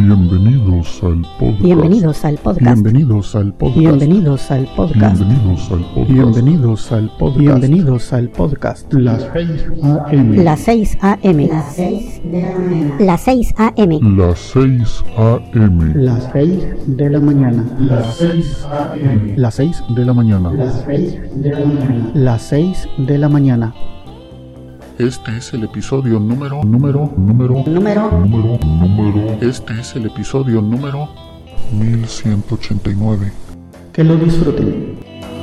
Bienvenidos al podcast. Bienvenidos al podcast. Bienvenidos al podcast. Bienvenidos al podcast. Bienvenidos al podcast. Bienvenidos al podcast. Bienvenidos al podcast. Las 6 a.m. Las 6 a.m. Las 6 de la mañana. Las 6 a.m. Las 6 a.m. Las 6 de la mañana. Las 6 a.m. Las 6 de la mañana. Las 6 de la mañana. Las 6 de la mañana. Este es el episodio número. Este es el episodio número 1189. Que lo disfruten.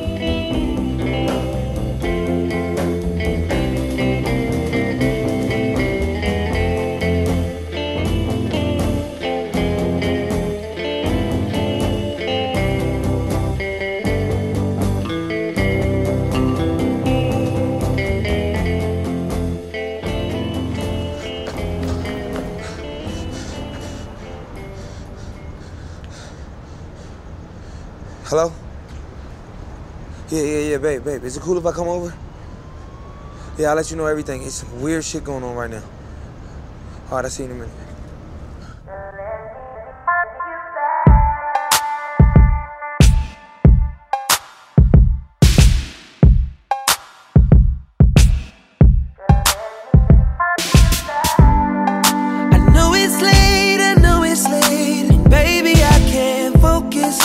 Hello? Yeah, babe. Is it cool if I come over? Yeah, I'll let you know everything. It's some weird shit going on right now. All right, I'll see you in a minute. I know it's late, and baby, I can't focus.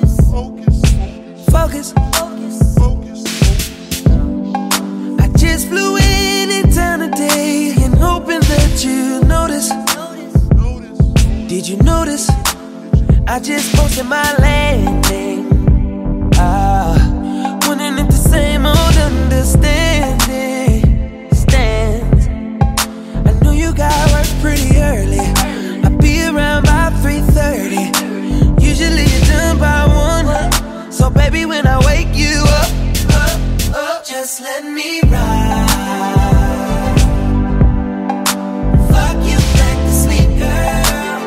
I just flew in town today and hoping that you notice. Did you notice? I just posted my landing. Wondering if the same old understanding stands. I know you got work pretty early. I'll be around by 3:30. Usually you're done by 1. So baby, when I wake you up, just let me ride. Fuck you back to sleep, girl.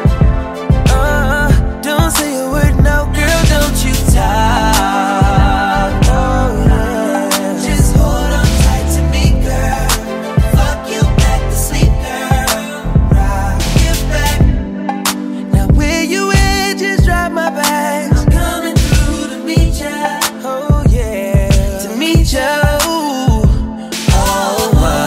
Don't say a word, no, girl, don't you talk. Oh, yeah. Just hold on tight to me, girl. Fuck you back to sleep, girl. Rock you back. Now where you at, just drop my bags. I'm coming through to meet ya. Oh, yeah. To meet ya. Oh, my.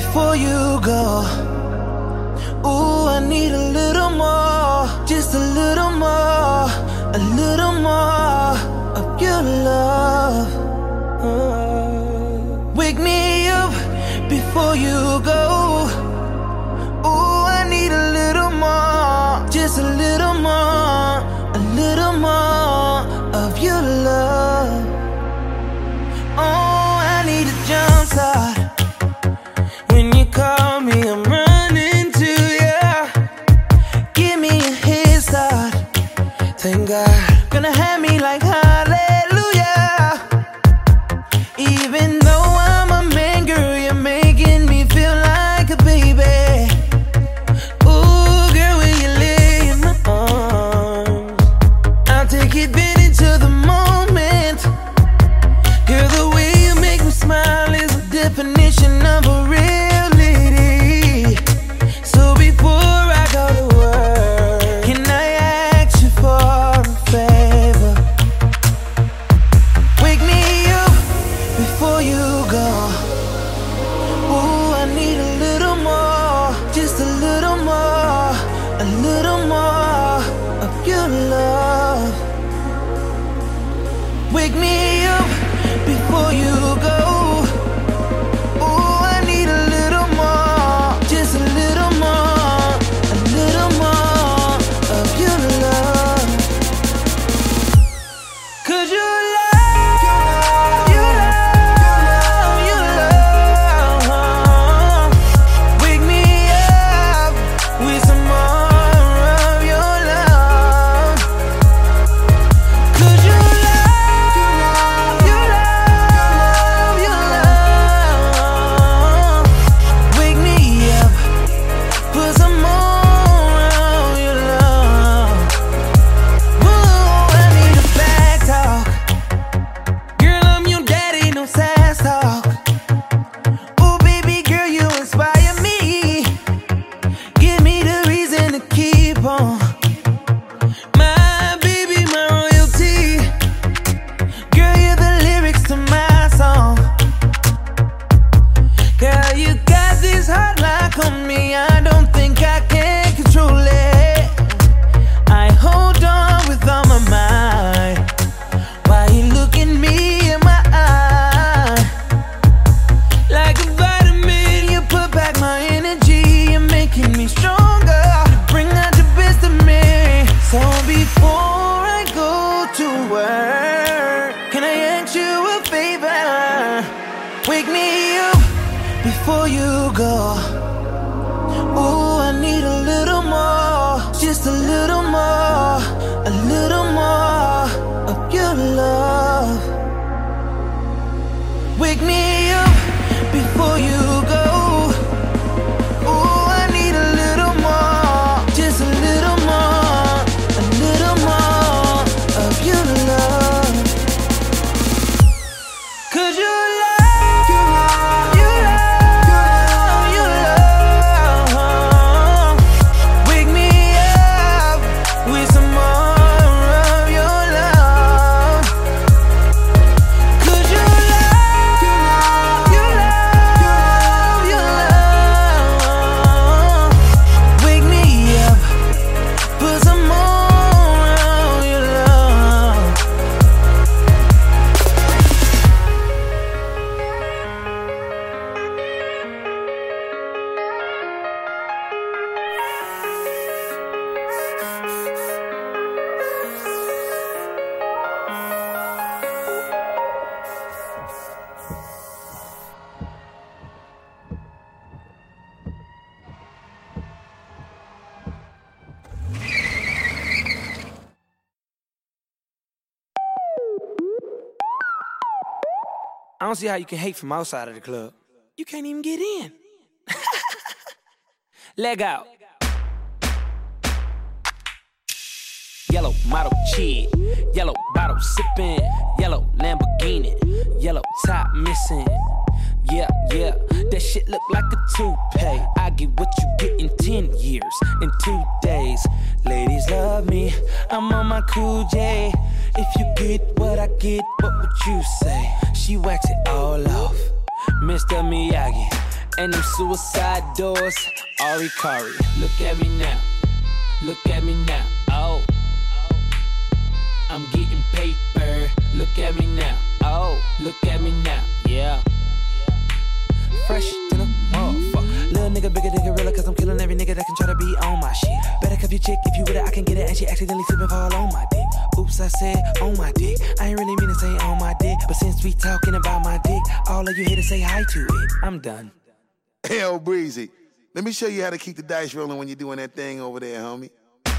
before you go. Ooh, I need a little more, just a little more of your love. Wake me up before you go. Ooh, I need a little more, just a little more of your love. Oh, I need a jump start. When you call me, I'm running to you. Give me a head start. Thank God, gonna have me like hallelujah. Even though I'm a man, girl, you're making me feel like a baby. Ooh, girl, when you lay in my arms, I'll take advantage of the moment. Girl, the way you make me smile is the definition of a real lady. So before I go to work, can I ask you for a favor? Wake me up before you go. Ooh, I need a little more, just a little more of your love. Wake me up before you go. Ooh, I need a little more, just a little more of your love. 'Cause you love, you love. Wake me up with some more of your love. 'Cause you love, you love. Wake me up, put some more of your love. Whoa, I need a back talk. Girl, I'm your daddy, no sass talk. Ooh, baby girl, you inspire me. Give me the reason to keep on. My baby, my royalty. Girl, you're the lyrics to my song. Girl, you got this hot lock on me, I don't think I can control it. I hold on with all my might while you look at me in my eye. Like a vitamin, you put back my energy. You're making me stronger, bring out the best of me. So before I go to work, can I ask you a favor? Wake me up before you go. Ooh, I need a little more, just a little more of your love. Wake me up before you go. Ooh, I need a little more, just a little more of your love. 'Cause you love, you love. Wake me up with some more of your love. 'Cause you love, you love. Wake me up, put some more of your love. I don't see how you can hate from outside of the club. You can't even get in. Leg out. Yellow model chick, yellow bottle sipping, yellow Lamborghini, yellow top missing. Yeah, yeah, that shit look like a toupee. I get what you get in 10 years, in 2 days. Ladies love me, I'm on my cool J. If you get what I get, what would you say? She wax it all off, Mr. Miyagi. And them suicide doors, Ari Kari. Look at me now, look at me now, oh. I'm getting paper, look at me now, oh. Look at me now, yeah. Fresh to the motherfucker. Little nigga bigger than gorilla, cause I'm killing every nigga that can try to be on my shit. Better cuff your chick, if you with it, I can get it. And she accidentally slipping fall on my dick. Oops, I said on my dick. I ain't really mean to say on my dick, but since we talking about my dick, all of you here to say hi to it. I'm done. Hell, Breezy, let me show you how to keep the dice rolling when you're doing that thing over there, homie.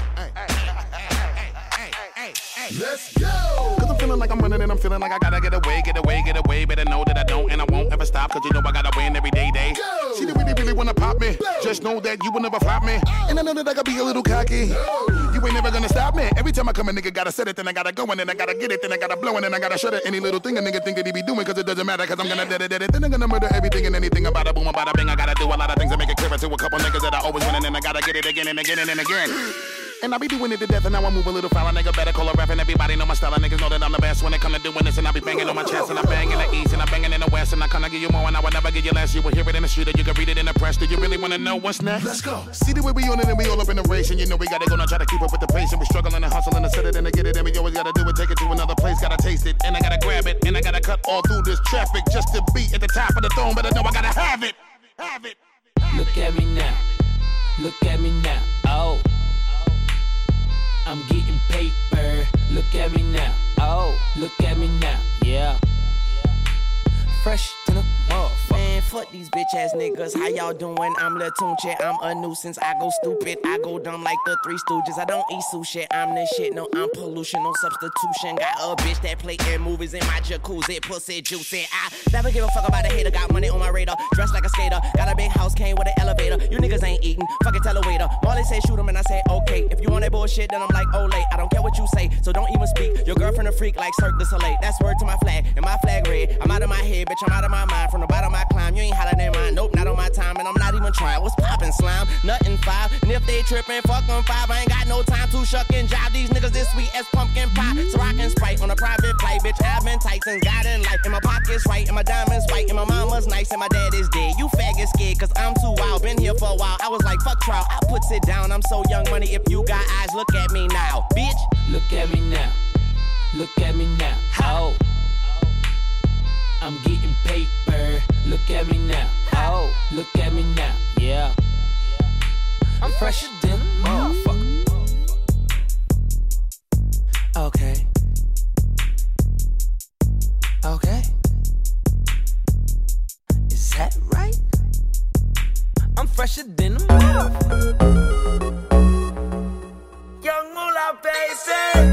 Let's go! Cause I'm feeling like I'm running and I'm feeling like I gotta get away. Better know that I don't and I won't ever stop, cause you know I gotta win every day. Go! She didn't really wanna pop me. Go! Just know that you will never flop me. And I know that I gotta be a little cocky. You ain't never gonna stop me. Every time I come a nigga gotta set it, then I gotta go and then I gotta get it, then I gotta blow and then I gotta shut it. Any little thing a nigga think that he be doing, cause it doesn't matter, cause I'm gonna dead it. Then I'm gonna murder everything and anything about a boom, about a bing. I gotta do a lot of things to make it clearer to a couple niggas that I always win and then I gotta get it again and again and again. And I be doing it to death and now I move a little foul. A nigga better call a rap and everybody know my style. And niggas know that I'm the best when it come to doing this. And I be banging on my chest and I bang in the east and I banging in the west. And I kinda give you more and I will never give you less. You will hear it in the street or you can read it in the press. Do you really wanna know what's next? Let's go. See the way we on it and we all up in the race. And you know we gotta go now try to keep up with the pace. And we struggling and hustling to set it and to get it. And we always gotta do it, take it to another place. Gotta taste it and I gotta grab it. And I gotta cut all through this traffic just to be at the top of the throne. But I know I gotta have it. Have it. Look at me now. Look at me now. Oh. I'm getting paper. Look at me now. Oh. Look at me now. Yeah. Fresh to the motherfucker. Man, fuck these bitch ass niggas. How y'all doing? I'm Lil Tunche. I'm a nuisance. I go stupid. I go dumb like the Three Stooges. I don't eat sushi. I'm the shit. No, I'm pollution. No substitution. Got a bitch that play in movies in my jacuzzi. Pussy juicy. I never give a fuck about a hater. Got money on my radar. Dressed like a skater. Got a big house. Came with an elevator. You niggas ain't eating. Fucking tell a waiter. Marley say shoot him and I say okay. If you want that bullshit, then I'm like, oh late. I don't care what you say. So don't even speak. Your girlfriend a freak like Cirque du Soleil. That's word to my flag. And my flag red. I'm out of my head, bitch. I'm out of my mind. From the bottom I climb, you ain't hotter than mine. Nope, not on my time, and I'm not even trying. What's poppin', slime? Nothing 5. And if they trippin', fuck them 5. I ain't got no time to shuck and jive. These niggas this sweet as pumpkin pie. So I can Sprite on a private flight, bitch. I've been tight since God in life. And my pocket's right, and my diamonds white, and my mama's nice, and my dad is dead. You faggot scared, cause I'm too wild. Been here for a while. I was like, fuck trial. I puts it down. I'm so young money. If you got eyes, look at me now, bitch. Look at me now. Look at me now. Oh. I'm getting paper. Look at me now. Oh, look at me now. Yeah. I'm fresher than a motherfucker. Okay. Okay. Is that right? I'm fresher than a motherfucker. Young Moolah, baby.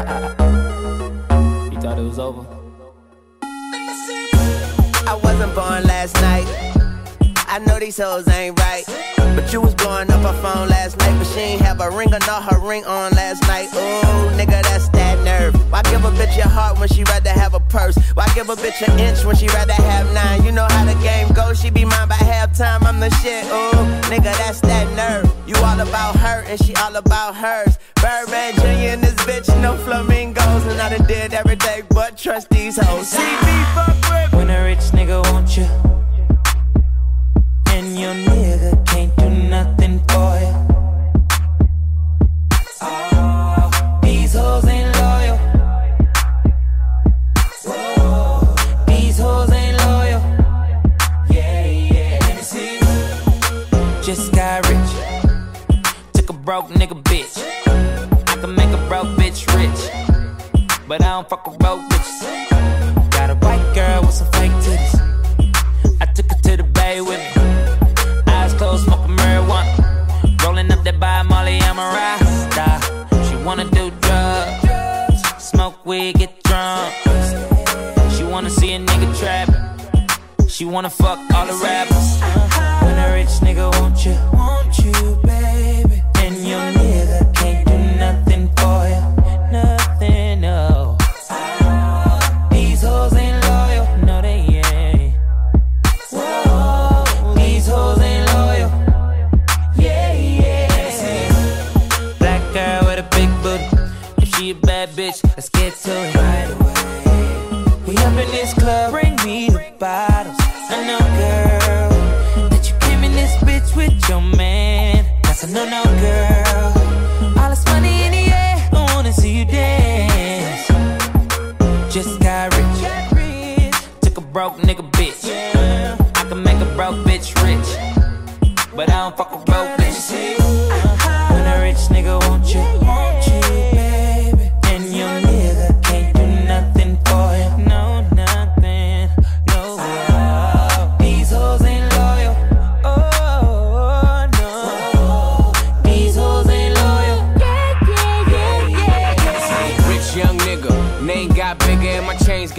You thought it was over? I wasn't born last night. I know these hoes ain't right. But you was blowing up her phone last night. But she ain't have a ring or not her ring on last night. Ooh, nigga, that's that nerve. Why give a bitch your heart when she rather have a purse? Why give a bitch an inch when she rather have 9? You know how the game goes. She be mine by halftime. I'm the shit. Ooh, nigga, that's that nerve. You all about her and she all about hers. Birdman Jr. and this bitch, no flamingos. And I done did everything but trust these hoes. See me fuck with. When a rich nigga want you and your nigga can't do nothing for you. Oh, these hoes ain't loyal. Whoa, these hoes ain't loyal. Yeah, yeah. Let me see. Just got rich. Took a broke nigga bitch. I can make a broke bitch rich, but I don't fuck with broke bitches. Got a white girl with some fake titties. I took her to the bay with me. Eyes closed, smoking marijuana. Rolling up that by Molly, I'm a rasta. She wanna do drugs, smoke weed, get drunk. She wanna see a nigga trap. She wanna fuck all the rappers. When a rich nigga want you, baby, and your nigga can't do nothing for you, nothing, no. These hoes ain't loyal, no they ain't. Whoa, these hoes ain't loyal. Yeah, yeah. Black girl with a big booty. If she a bad bitch, let's get to it right away. We up in this club, bring me the bottles. I know, girl, that you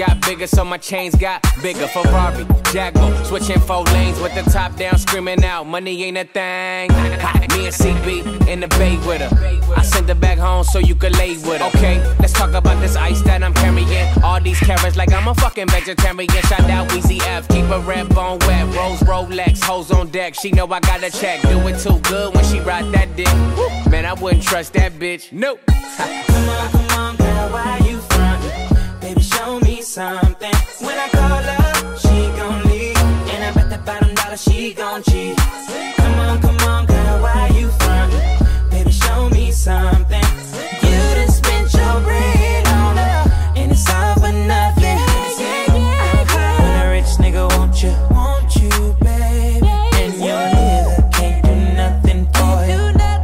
got bigger, so my chains got bigger. Ferrari, Jaguar, switching 4 lanes with the top down, screaming out, money ain't a thing. Me and CB in the bay with her. I sent her back home so you could lay with her. Okay, let's talk about this ice that I'm carrying. All these carrots like I'm a fucking vegetarian. Shout out Weezy F, keep a red bone wet. Rose Rolex, hoes on deck. She know I got a check. Do it too good when she ride that dick. Man, I wouldn't trust that bitch. Nope. Come on, girl, why you frontin'? Baby, show me something. When I call her, she gon' leave. And I bet that bottom dollar she gon' cheat. Come on, girl, why you frontin'? Baby, show me something. You done spent your bread on her, and it's all for nothing. When a rich nigga want you, baby, and your nigga can't do nothing for you.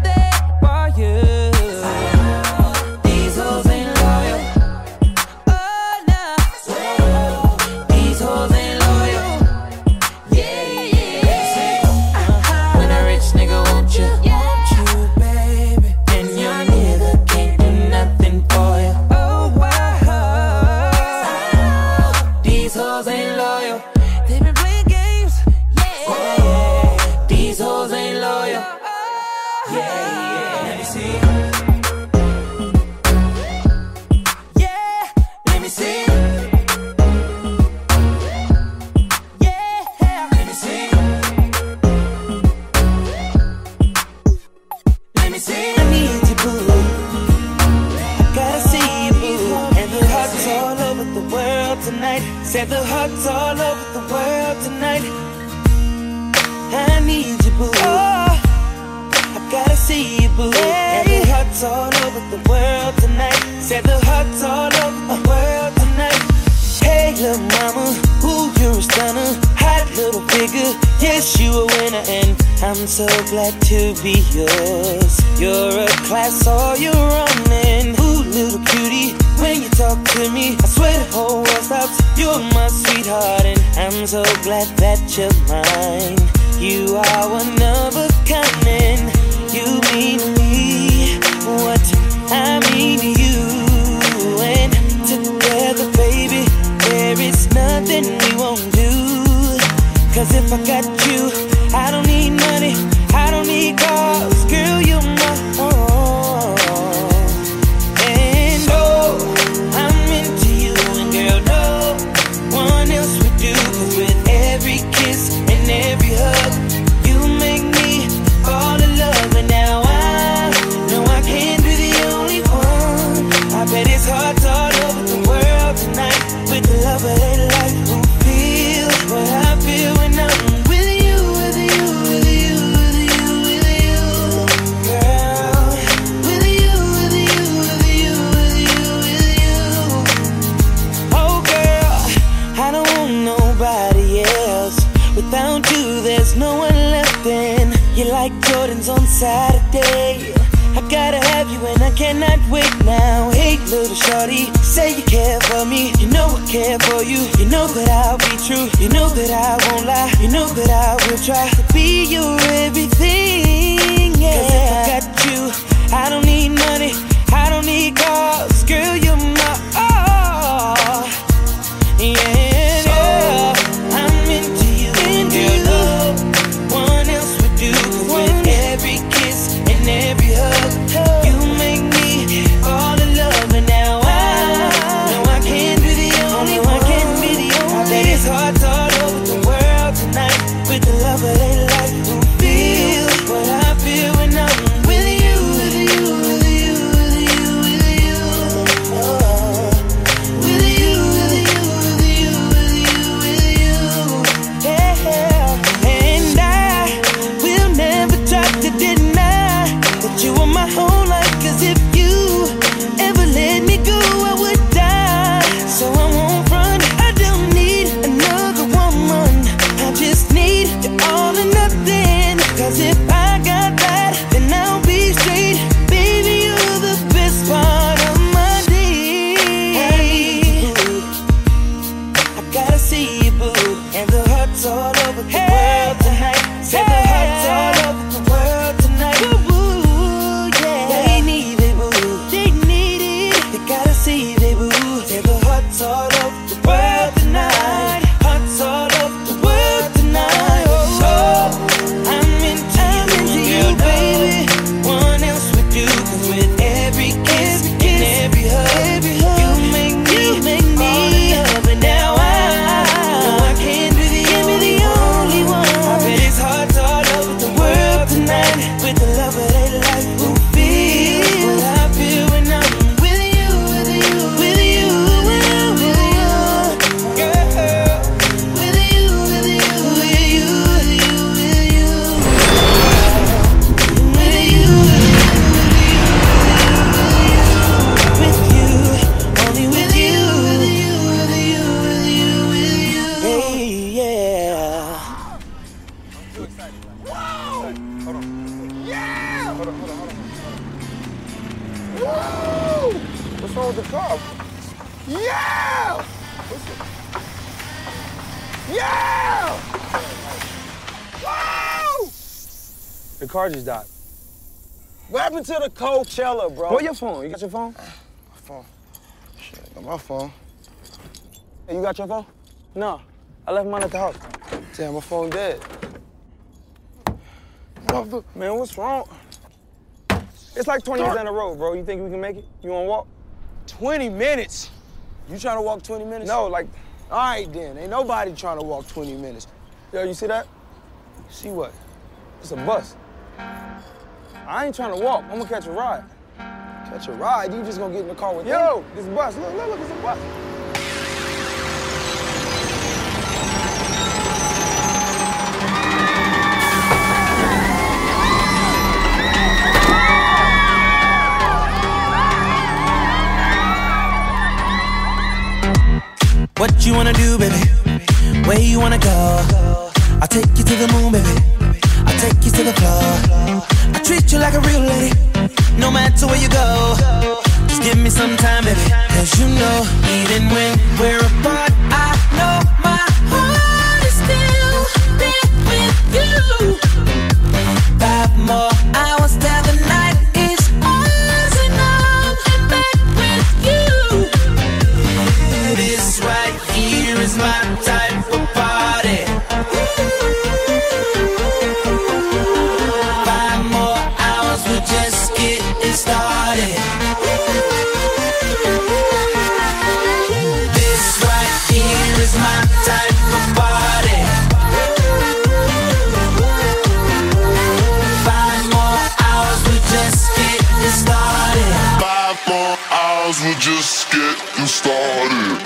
These hoes ain't loyal. Oh no, these hoes ain't loyal. Yeah. When a rich nigga want you, baby, and your nigga can't do nothing for you. Oh wow, these hoes ain't loyal. They been playing games. Yeah. These hoes ain't loyal. Yeah. Let me see. Yeah. Let me see. Yeah. Let me see. Let me see. I need you, boo. Gotta see you, boo. And the hearts all over the world tonight. Said the hearts all over the world tonight. I need you, boo. Oh, I gotta see you, boo. And the hearts all over the world tonight. Said the hearts all over the world tonight. Hey, little mama, ooh, you're a stunner. Hot little figure, yes, you a winner. And I'm so glad to be yours. You're a class, all you're running. Ooh, little cutie, when you talk to me, I swear the whole world stops. You're my sweetheart, and I'm so glad that you're mine. You are one of a kind, and you mean to me what I mean to you. And together, baby, there is nothing we won't do. Cause if I got you, I don't need money, I don't need cars. Girl, you're my own. And oh, I'm into you, and girl, no one else would do. Cause with every kiss and every hug, you make me fall in love. And now I know I can't be the only one. I bet it's hearts all over the world tonight. With the love of their life, who feel what I feel when I'm with you, with you, with you, with you, with you, girl. With you, with you, with you, with you, with you. Oh girl, I don't want nobody else. Without you, there's no one left. And you're like Jordans on Saturday. I gotta have you and I cannot wait now. Hey, little shorty, say you care for me. You know I care for you. You know that I'll be true. You know that I won't lie. You know that I will try to be your everything. Yeah. Cause if I got you, I don't need money, I don't need cars. Girl, you're my all. Yeah, I'm into you. And girl, no one else would do. Cause with every kiss and every hug, you make me fall in love. And now I know I can't be the only one. I bet it's hearts all over the world tonight. With the love of their life, who feel what I feel when I'm with you, with you, with What's wrong with the car? Yeah! Yeah! Woo! The car just died. What happened to the Coachella, bro? Where's your phone? You got your phone? My phone. Shit, I got my phone. Hey, you got your phone? No. I left mine at the house. Damn, my phone dead. Man, what's wrong? It's like 20 minutes down the road, bro. You think we can make it? You wanna walk? 20 minutes? You trying to walk 20 minutes? No, like, all right then. Ain't nobody trying to walk 20 minutes. Yo, you see that? See what? It's a bus. I ain't trying to walk. I'm gonna catch a ride. Catch a ride? You just gonna get in the car with me? Yo, this bus. Look, it's a bus. What you wanna do, baby? Where you wanna go? I'll take you to the moon, baby. I'll take you to the floor. I treat you like a real lady, no matter where you go. Just give me some time, baby. Cause you know, even when we're apart, I know my heart is still there with you. 5 more hours till the night is ours, and I'm back with you. This right here is my type of party. 5 more hours, we're just getting started. This right here is my type of party. 5 more hours, we're just getting started. 5 more hours, we're just getting started.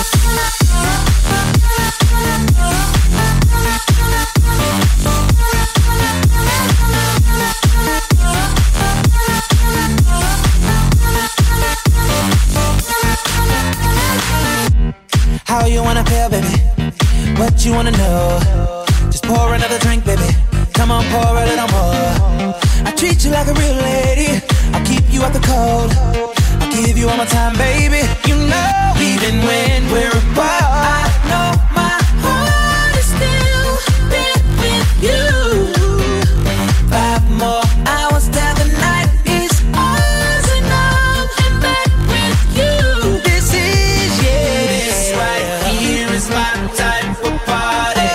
How you wanna feel, baby? What you wanna know? Just pour another drink, baby. Come on, pour a little more. I treat you like a real lady. I'll keep you out the cold. I'll give you all my time, baby. You know, even when we're apart, I know my heart is still there with you. 5 more hours till the night is ours, and I'm back with you. This is, yeah, this right here is my type of party.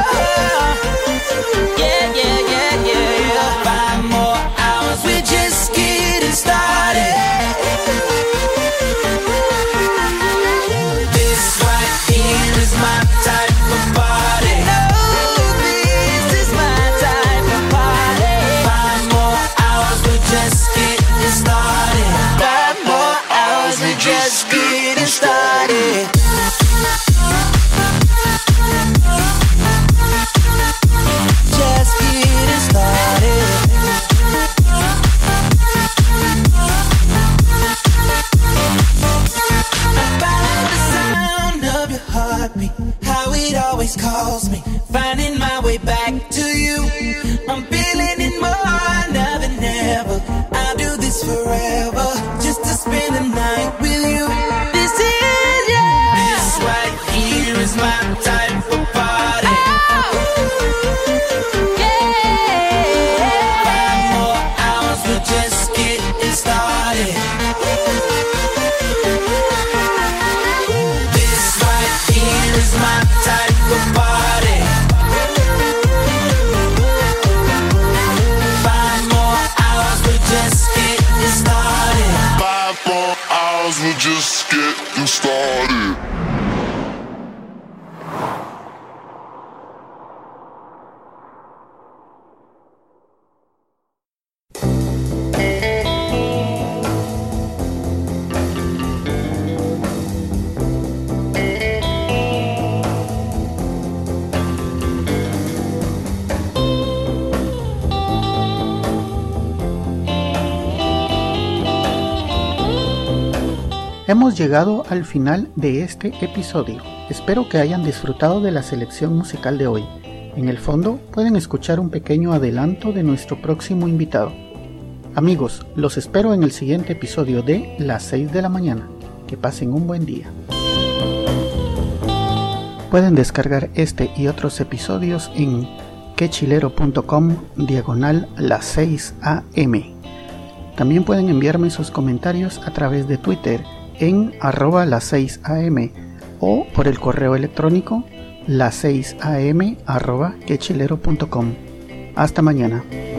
Yeah, yeah, yeah, yeah. 5 more hours, we're just getting started. This right here is my type of party. Oh, this is my type of party. 5 more hours, we're just getting started. 5 more hours, we're just getting started. Just getting started. About the sound of your heartbeat, how it always calls me, finding my way back to you. I'm feeling it more now than ever. I'll do this forever, just to spend the night with you. This is, yeah. This right here is my type of party. Yeah. 5 more hours, we're just getting started. This right here is my type of party. 5 more hours, we're just getting started. 5 more hours, we're just getting started. Hemos llegado al final de este episodio. Espero que hayan disfrutado de la selección musical de hoy. En el fondo pueden escuchar un pequeño adelanto de nuestro próximo invitado. Amigos, los espero en el siguiente episodio de Las 6 de la mañana. Que pasen un buen día. Pueden descargar este y otros episodios en quechilero.com/las 6 AM. También pueden enviarme sus comentarios a través de Twitter en @las 6 AM o por el correo electrónico las6am@quechilero.com. Hasta mañana.